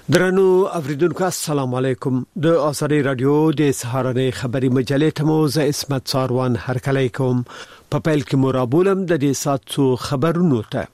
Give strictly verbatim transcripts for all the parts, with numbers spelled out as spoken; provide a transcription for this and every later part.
درنو اوریدونکو السلام علیکم د آزادی رادیو د سهارنې خبري مجلې ته مو زه اسمت ساروان هرکلی کوم په پیل کې مرابولم د دې ساتو خبرونو ته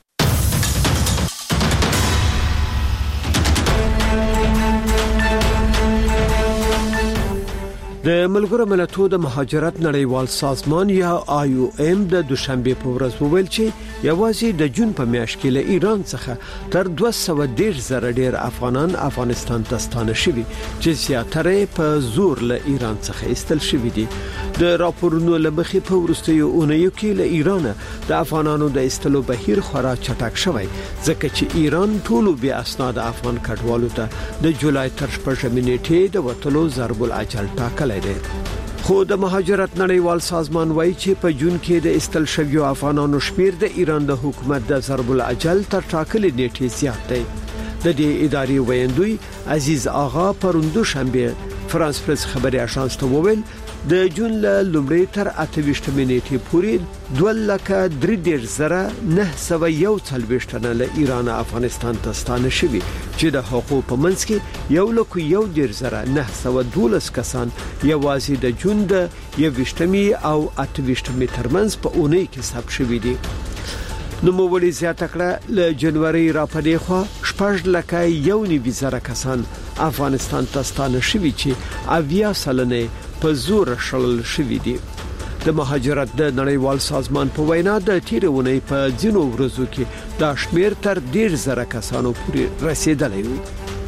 د ملګرو ملتونو د مهاجرت نړیوال سازمان یا آی او ام د دوشنبه په ورځ وویل چې یوازې د جون په میاشت کې له ایران څخه تر دوه سوه دېرش زره ډیر افغانان افغانستان ته ستانه شوي چې زیاتره په زور له ایران څخه ایستل شوي دي د راپورونو لمخې په وروستیو اونیو کې له ایران د افغانانو د ایستلو بهیر خورا چټک شوی ځکه چې ایران ټولو بیا اسناد افغان کډوالو ته د جولای تر شپږمې نیټې د وټلو ضرب الاجل ټاکل خو د مهاجرت نړیوال سازمان وایي چې په جون کې د استل شویو افغانانو شمیر د ایران د حکومت د ضرب الاجل تر ټاکلې نیټې زیات دی د دې ادارې ویاندوی عزیز آغا پروندو شنبه فرانس پریس خبري اژانس ته وویل د جون له لومړۍ تر اته ویشتمې نیټې پورې دوه لکه درې دېرش زره نه سوه یو څلوېښت تنه له ایران افغانستان ته ستانه شوي چې د حقوق په منځ کې یو لکه یو دېرش زره نه سوه دولس کسان یوازې د جون د یو ویشتمې او اته ویشتمې ترمنځ په اونۍ کې ثبت شوي دي نو مولي زیاته کړه له جنوري را پدې خو شپږ لکه یو نیم زره کسان افغانستان ته ستانه شوي چې اویا سلنه په زور شړل شوي دي د مهاجرت د نړیوال سازمان په وینا د تیرونې په ځینو ورځو کې دا شمیر تر ډیر زره کسانو پورې رسیدلی وي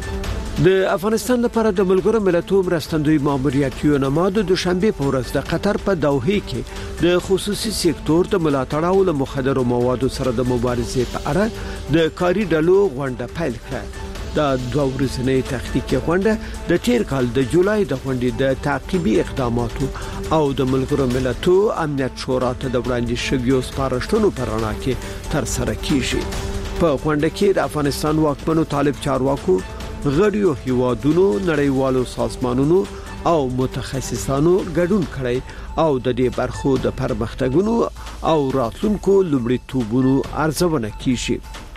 د افغانستان لپاره د ملګرو ملتونو مرستندوی ماموریت یونما د دوشنبه په ورځ د قطر په دوحه کې د خصوصي سکتور د ملاتړ او مخدرو موادو سره د مبارزې په اړه د کاري ډلو غونډه پیل کړه د دوه ورځې تحقیقي غونډه د تیر کال د جولای د غونډې د تعقیبي اقداماتو او د ملګرو ملتونو امنیت شورا ته د وړاندې شویو سپارښتنو پر رڼا کې تر سره کیږي په غونډه کې د افغانستان واکمنو طالب چارواکو غړیو هیوادونو نړیوالو سازمانونو او متخصصانو ګډون کړي او د دې برخو د پرمختګونو او راتلونکو لومړیتوبونو ارزونه کیږي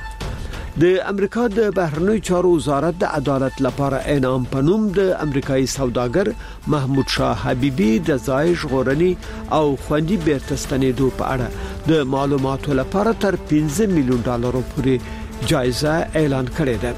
د امریکا د بهرنی چارو وزارت د عدالت لپاره انعام پنوم د امریکایي سوداګر محمود شاه حبیبی د ځای ژغورنې او خوندي بیرته ستنېدو په اړه د معلوماتو لپاره تر پنځه میلیون ډالرو پورې جایزه اعلان کړې ده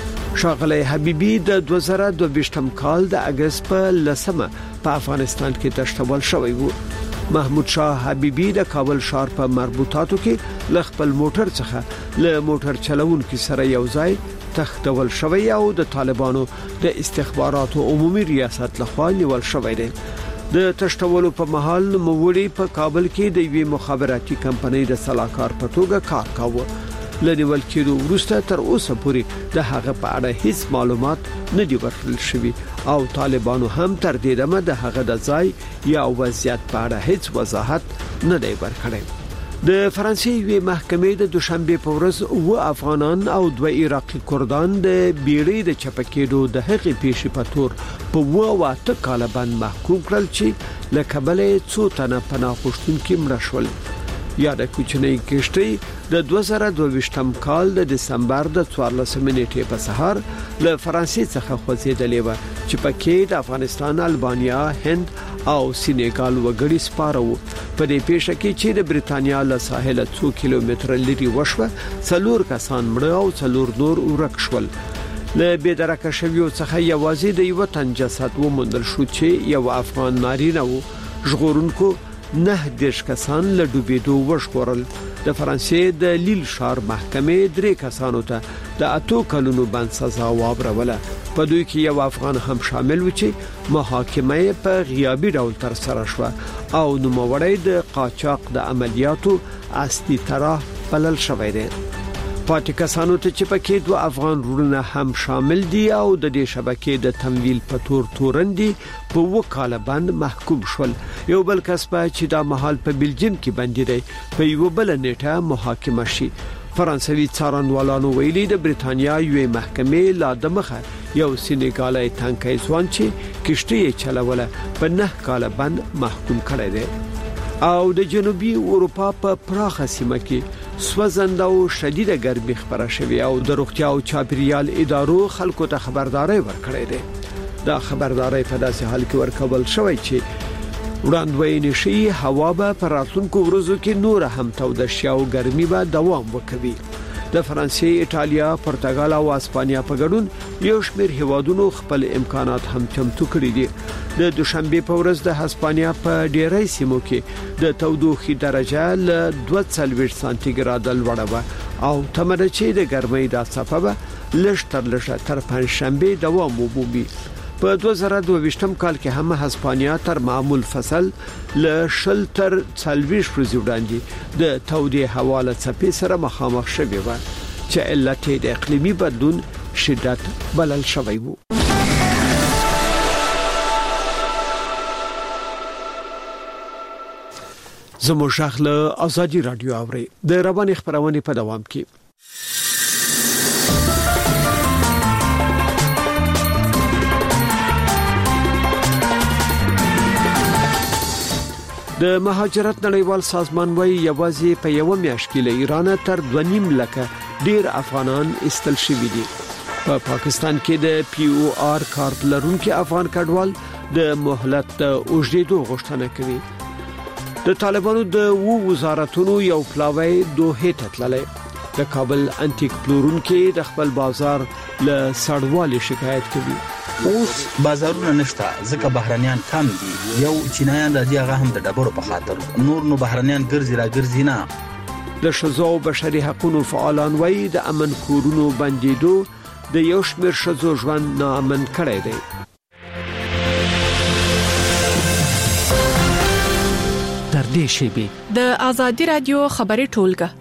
شاغلی حبیبی د دوه زره دوه ویشتم کال د اگست په لسمه په افغانستان کې تشتول شوی وو محمود شاه حبیبی د کابل ښار په مربوطاتو کې ل خپل موټر څخه ل موټر چلوونکو سره یو ځای تختول شوی او د طالبانو د استخباراتو عمومي ریاست لخوا نیول شوی دی د تشتولو په محل موړي په کابل کې د یوې مخابراتي کمپنۍ د صلاحکار په توګه کار کاوه لنیول کېدو وروسته تر اوسه پورې د هغه په اړه هیڅ معلومات نه دی ورکړل شوی او طالبانو هم تر دې دمه د هغه د ځای یا وضعیت په اړه هیڅ وضاحت نه دی ورکړی د فرانسې یوې محکمې د دوشنبه په ورځ و افغانان او دوه عراقي کردان د بیړۍ د چپکېدو د هغې پیښې په تور په و واته کال باندې محکوم کړل چې له کبله څو تنه پناه غوښتونکي مړه شول یا د کوچنۍ کشتۍ د دوه زره دوه ویشتم کال د دسمبر د څوارلسمې نیټې په سهار له فرانسې څخه خوځېدلې و چې پکې د افغانستان البانیا هند او سینیګال وګړي سپاره وو په دې پیښه کې چې د بریتانیا له ساحل څو کیلومتر لري وشوه څلور کسان مړه او څلور نور ورک شول له بېدرکه شویو څخه یوازې د یو تن جسد وموندل شو چې یو افغان نارینه وو ژغورونکو نه دیش کسان له ډوبېدو وژغورل د فرانسې د لیل ښار محکمې درې کسانو ته د اتو کلونو بند سزا واوروله په دوی کې یو افغان هم شامل و چې محاکمه په غیابي ډول تر سره شوه او نوموړی د قاچاق د عملیاتو اصلي طرح بلل شوی دی پاتې کسانو ته چې پکې دوه افغان وروڼه هم شامل دي او د دې شبکې د تمویل په تور تورندي په وکاله باندې محکوم شول یو بل کس چې د محل په بلجیم کې باندې دی په یو بل نیټه محاکمه شي فرانسوي څارنوالانو ویلي د بریتانیا یوې محکمې لا د مخه یو سینیګالي تانکي ځوان چې کشتۍ چلوله په نه کال باندې محکوم کړی دی او د جنوبي اروپا په پراخه سیمه کې سوځنده او شدیده ګرمي خبره شوې او د روغتیا او چاپیریال ادارو خلکو ته خبرداري ورکړې ده. دا خبرداري په داسې حال کې ورکول شوې چې وړاندوینه شي هوا به پر راتلونکو ورځو کې نور هم توده شي او ګرمي به دوام وکوي. د فرانسې، ایټالیا، پرتګال او اسپانیا په ګډون یو شمېر هیوادونو خپل امکانات هم چمتو کړي دي. د دوشنبه په ورځ د اسپانیا په ډیری سیمو کې د تودوخې درجه له دوه څلوېښت سانتي ګراد لوړه وه او تمره چې د ګرمۍ د څپه به لږ تر لږه تر پنځشنبه دوام ومومي. په دوه زره دوه ویشتم کال کې هم اسپانیا تر معمول فصل له شل تر څلوېښت ورځې وړاندې د تودې هوا له څپې سره مخامخ شوې و چې علت یې د اقلیمي بدلون شدت بلل شوی و. زموږ شغله ازادي رادیو اوري د رواني خبرونه په دوام کې. د مهاجرت نړیوال سازمان وايي یوازې په یو میاشت کې له ایران تر دوه نیم لکه ډیر افغانان استل شوي دي. په پا پاکستان کې د پی او آر کارت لرونکو افغان کډوال د مهلت اوږدېدو غوښتنه کوي. د طالبانو د وو وزارتونو یو پلاوی دوه ته تللی. د کابل انټیک پلورونکو د خپل بازار له سړوالي شکایت کوي. اوس بازارونه نشته ځکه بهرانيان کم دي. یو چینایان راځي هغه هم د ډبرو په خاطر، نور نو بهرانيان ګرځي را ګرځي نه. د ښځو او بشري حقوقو فعالان وایي د امن کورونو بندیدو د یو شمېر ښځو ژوند ناامن کړی دی. تر دې شیبې د ازادي رادیو خبري ټولګه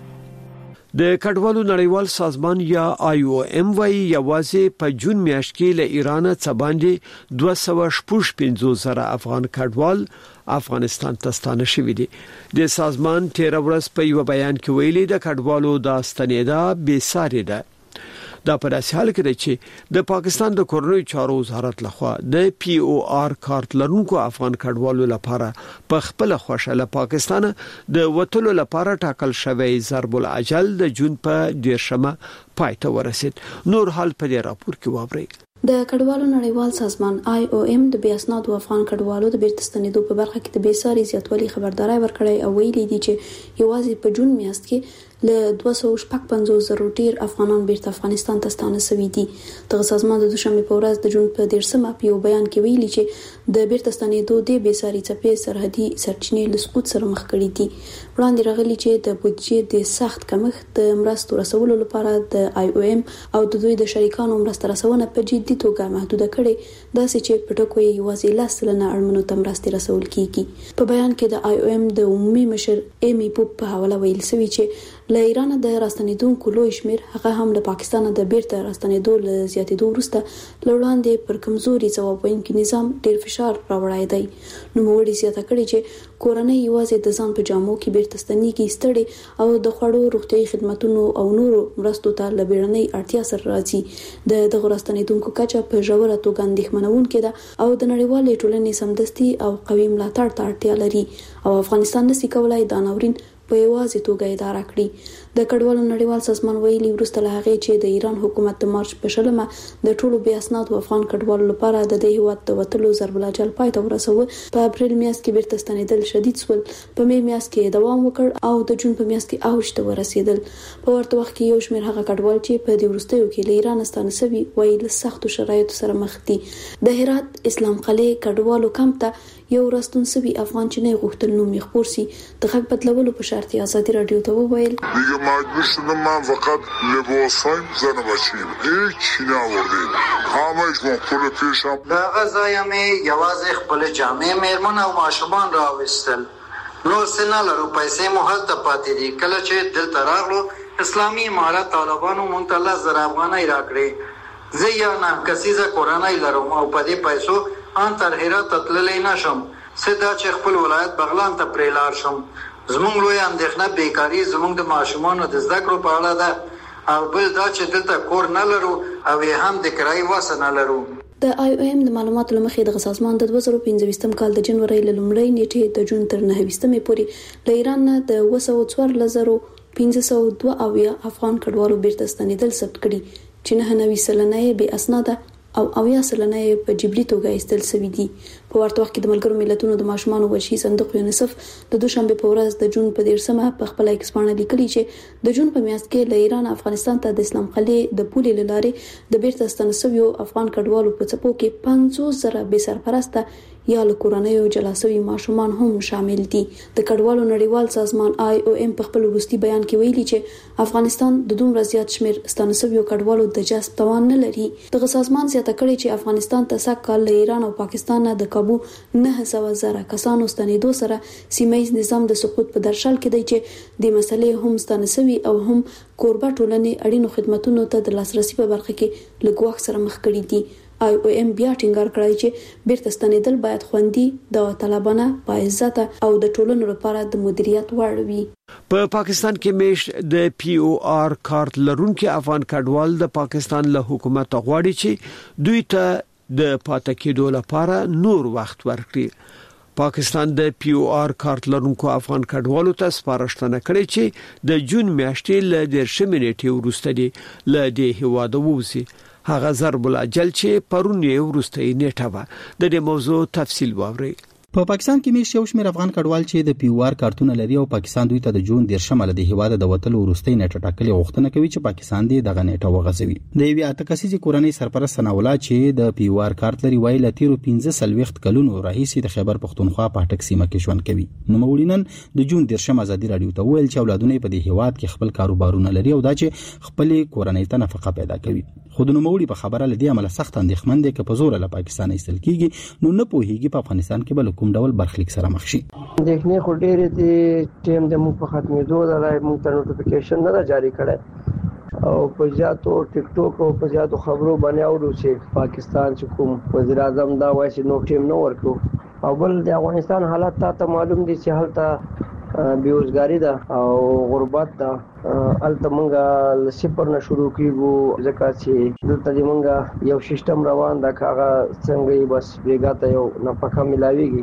د کډوالو نړیوال سازمان یا آی او ایم وايي یوازې په جون میاشت کې له ایران څخه باندې دوه سوه شپږ پنځوس زره افغان کډوال افغانستان ته ستانه شوي دي. د سازمان تیر ورځ په یو بیان کې ویلي د کډوالو د ستنېدا بې ساري ده. دا په داسې حال کې دی چې د پاکستان د کورنۍ چارو وزارت لخوا د پی او آر کارت لرونکو افغان کډوالو لپاره په خپل خوښه له پاکستان د وټلو لپاره ټاکل شوی ضرب الاجل د جون په دیرشمه پای ته ورسید. نور حال په دې راپور کې واورئ. د کډوالو نړیوال سازمان آی او ایم د بې اسنادو افغان کډوالو د بیرته ستنېدو په برخه کې د بې ساري زیاتوالي خبرداري ورکړې او ویلي دي چې یوازې په جون میاشت کې له دوه سوه شپږ پنځوس زره ډیر افغانان بیرته افغانستان ته ستانه شوي دي. دغه سازمان د دوشنبه په ورځ د جون په دیرشمه په یو بیان کې ویلي چې د بیرته ستنېدو د بې ساري څپې سرحدي سرچینې له سقوط سره مخ کړي دي. وړاندې راغلي چې د بودیجې د سخت کمښت د مرستو رسولو لپاره د آی او ایم او د دوی د شریکانو مرسته رسونه په جدي توګه محدوده کړي، داسې چې په ټکو یې یوازې لس سلنه اړمنو ته مرستې رسول کیږي. په بیان کې د آی او ایم د عمومي مشر ایمی پوپ په حواله ویل شوی چې له ایران د راستنېدونکو لوی شمیر هغه هم له پاکستان د بیرته راستنېدو له زیاتېدو وروسته لوړاندې پر کمزوري ځواب ویونکي نظام ډیر فشار راوړی دی. نوموړي زیاته کړې چې کورنۍ یوازې د ځان په جامو کې بیرته ستنېږي، ستړي او د خوړو روغتیايي خدماتونو او نورو مرستو ته له بیړنۍ اړتیا سره راځي. د دغه راستنېدونکو کچه په ژوره توګه اندېښمنونکې ده او د نړیوالې ټولنې سمدستي او قوي ملاتړ ته اړتیا لري او افغانستان نشي کولای دا ناورین په یوازې توګه اداره کړي. د کډوالو نړیوال سازمان ویلي وروسته له هغې چې د ایران حکومت د مارچ په شلمه د ټولو بې اسنادو افغان کډوالو لپاره د دې هیواد د وتلو ضرب الاجل پای ته ورسوه، په اپریل میاشت کې بیرته ستنېدل شدید شول، په می میاشت کې دوام وکړ او د جون په میاشت کې اوج ته ورسېدل. په ورته وخت کې یو شمېر هغه کډوال چې په دې وروستیو کې له ایران ستانه شوي وایي له سختو شرایطو سره مخ دي. د هرات اسلام قلعه کډوالو کمپ ته یو راستون سوي افغان چې نه غوښتل نوم یې خپور سي د حق بدلولو په شرط ازادي رادیو ته وویل دیگه مجبور شدم من فقط لباسایم زن بچیم هیچ ناوردیم همش من پول پیشم دا غذایم یوازې خپل جامې میرمن او ماشومان راوستل، نو سنه لرو پیسې مو هلته پاتې دي. کله چې دلته راغلو اسلامي امارت طالبانو مونږ ته لس زره افغانۍ راکړې. زه یو نهه کسیزه کورنۍ لرم او په دې پیسو ان تر هرات تللی نشم، سدا چې خپل ولایت بغلان ته پرې لاړ شم. زمونږ لوی اندېښنه بیکاري زمونږ د ماشومانو د زده کړو په اړه ده او بل دا چې دلته کور نه لرو او یې هم د کرایي وس نه لرو. د آی او ایم د معلوماتو لمخې د سازمان د دوه زره پنځه کال د جنوري له لومړۍ نیټې د جون تر نهه پورې له ایران نه د اوه سوه څوارلس زره پنځه سوه دوه اویا افغان کډوالو بیرته ستنیدل ثبت کړي چې نه نوي سلنه بې اسناده او اویا سلنه په جبري توګه ایستل شوی دي. په ورته وخت کې د ملګرو ملتونو د ماشومانو وحشي صندوق یونیسف د دوشنبه په ورځ د جون په دیرشمه په خپل ایکس باندې لیکلي چې د جون په میاشت کې له ایران افغانستان ته د اسلام قلعه د پولې لارې د بیرته ستنسویو افغان کډوالو په څپو کې پنځوس زره بې سرپرسته یا له کورنیو جلاسوي ماشومان هم شامل دي. د کډوالو نړیوال سازمان آی او ام په خپل وروستي بیان کې ویلي چې افغانستان د دومره زیات شمیر ستنسویو کډوالو د جذب توان نه لري. دغه سازمان زیاته کړې چې افغانستان ته سږ کال له ایران او پاکستان نه د کابو نه سوه زره کسانو ستنېدو سره سیمه‌ییز نظام د سقوط په درشل کې دی چې د مسلې هم ستنسوي او هم کوربه ټولنې اړینو خدماتو ته د لاسرسي په برخه کې له ګواښ سره مخ کړي دي. آی او ام بیا ټینګار کړی چې بیرته ستنېدل باید خوندي، داوطلبانه، باعزت او د ټولنو لپاره د مدیریت وړ وي. په پا پاکستان کې میش د پی او آر کارت لرونکو افغان کډوال د پاکستان له حکومت غواړي چې دوی ته د پاتې کېدو لپاره نور وخت ورکړي. پاکستان د پی او آر کارت لرونکو افغان کډوالو ته سپارښتنه کړې چې د جون میاشتې له دیرشمې نیټې وروسته دی له دې هیواده ووځي. هغه ضرب الاجل چې پرون یې وروسته نیټه و. د دې موضوع تفصیل واورئ. په پاکستان کې میش یو شمېر افغان کډوال چې د پی او آر کارتونه لري او پاکستان دوی ته د جون دیرشمه له هیواده د وټلو وروستي نیټه ټاکلې غوښتنه کوي چې پاکستان دې دغه نیټه وغځوي. د یوې اتکسیزي کورنۍ سرپرست سناولا چې د پی او آر کارت لري وایي له تیرو پنځه سلويخت کلونو راهیسې د خیبر پختونخوا په هټک سیمه کې ژوند کوي. نو مولینن د جون دیرشمه ازادي رادیو ته ویل چې اولادونه په دې هیواد کې خپل کاروبارونه لري او دا چې خپل کورنۍ ته نفقه پیدا کوي. خود نو مولي په خبره لدی عمل سخت اندېښمن دي چې په زور له پاکستان ایستل کیږي نو نه پوهیږي په افغانستان کې بل کوم ډول برخلیک سره مخ شي. دیکھنے خو ډېرې دي ټیم د مو په ختمېدو د راي مو ته نوټیفیکیشن نه جاری کړي او په ځاتو ټیک ټاک او په ځاتو خبرو باندې اورو چې پاکستان چې کوم وزیر اعظم دا وایي چې نو ټیم نو ورکو او بل د افغانستان حالت ته معلوم دي چې حالت بیروزګاری ده او غربت ده. الته مونږه صفر نه شروع کیږو ځکه چې دلته مونږه یو سیستم روان ده کاغه څنګه بس بیګاته یو نفقه ملاويږي.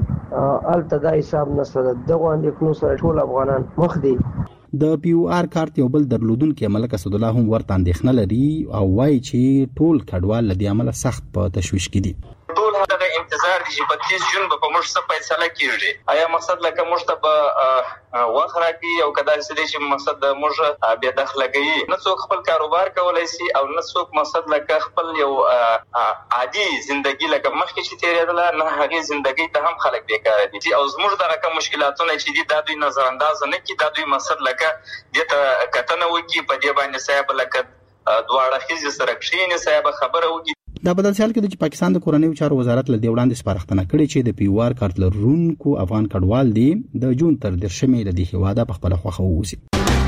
الته دا حساب نسره دغه اندېښنو سره ټول افغانان مخ دي. د پی او آر کارت یو بل درلودونکو ملک اسد الله هم ورته اندېښنه لري او وایي چې ټول کډوال لدی عمل سخت په تشويش کې دي. ټول هغه انتظار دي چې په تیس جون په موږ څه فیصله کیږي. آیا مقصد لکه موږ ته په واخره کې او کدا چې مقصد موږ بیا داخله کوي نه څوک خپل کاروبار کولای شي او نه څوک مقصد لکه خپل یو عادي ژوندۍ لکه مخکې چې تیرېدل نه هغه ژوندۍ ته هم خلک بیکار دي او زموږ دغه کوم مشکلاتونه چې دي د دوی نظر انداز نه کی د دوی مقصد لکه دته کتنه وکي په دې باندې صاحب لکه دواړه خيزي سره کښینې صاحب خبره وکي. دا بدل سیال کې د پاکستان د کورنیو چارو وزارت له وړاندې سپارښتنه کړې چې د پی او آر کارت لرونکو افغان کډوال دي د جون تر دیرشمې د هیواده په خپل خوخه ووسی.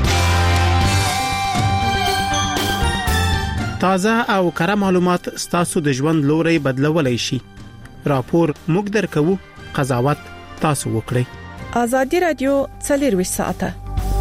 تازه او کره معلومات ستاسو د ژوند لوري بدلولای شي. راپور موږ درکو، قضاوت تاسو وکړئ. ازادي رادیو څلور ساعته.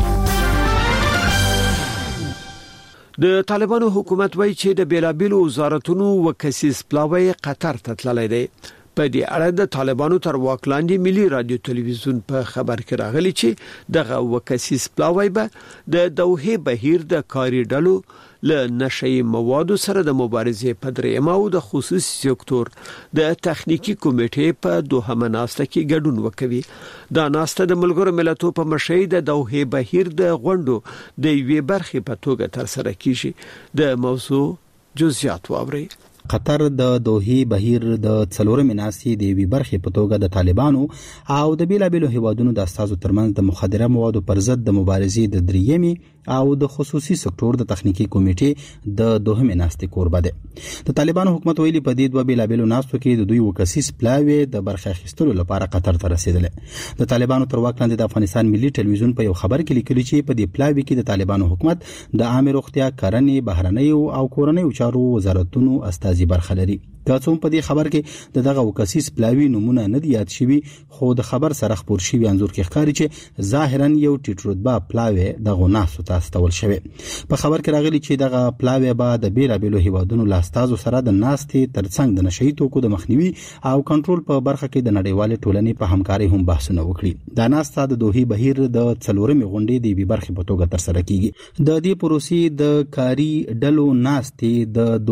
د طالبانو حکومت وایي چې د بیلابیلو وزارتونو وکسیس پلاوی قطر ته تللی دی. په دې اړه د طالبانو تر واک لاندې ملي رادیو تلویزیون په خبر کې راغلی چې دغه وکسیس پلاوی به د دوحه بهیر د کاری ډلو له نشئی موادو سره د مبارزې په درېیمه او د خصوصي سکتور د تخنیکی کمیټې په دوهمه ناسته کې ګډون وکوي. دا ناسته د ملګرو ملتونو په مشرۍ د دوحه بهیر د غونډو د یوې برخې په توګه تر سره کیږي. د موضوع جزئیات واورئ. قطر د دوحه بهیر د څلورمې ناستې د وی برخې په توګه د طالبانو او د بیلابیلو هیوادونو د استازو ترمنځ د مخدره موادو پر ضد د مبارزې د دریمې او د خصوصي سکتور د تخنیکی کمیټې د دوهمې ناستې کوربه ده. د طالبانو حکومت ویلي په دې دوه بیلابیلو ناستو کې د دوی وکسیس پلاوی د برخه اخیستلو لپاره قطر ته رسیدل. د طالبانو تر واک لاندې د افغانستان ملي ټلویزیون په یو خبر کې لیکلي چې په دې پلاوی کې د طالبانو حکومت د عامه روغتیا، کرنې، بهرنیو او کورنیو چارو وزارتونو استازي برخه لري. تاسو په دې خبر کې د دغه وکسیس پلاوی نمونه نه دی یاد شوی خو د خبر سره خبر شوی انزور کې ښکاري چې ظاهرا یو ټیټ رتبه پلاوی د غناسو تاسو شوی په خبر کې راغلی چې دغه پلاوی به د بیلابېلو هیوادونو لاستازو سره د ناستې ترڅنګ د نشئی توکو د مخنیوي او کنټرول په برخه کې د نړیوال ټولنې په همکاري هم بحثونه وکړي دا ناسته د دوحې بهیر د څلورمې غونډې د بي برخه په توګه تر سره کیږي د دې پروسې د کاری ډلو ناستې د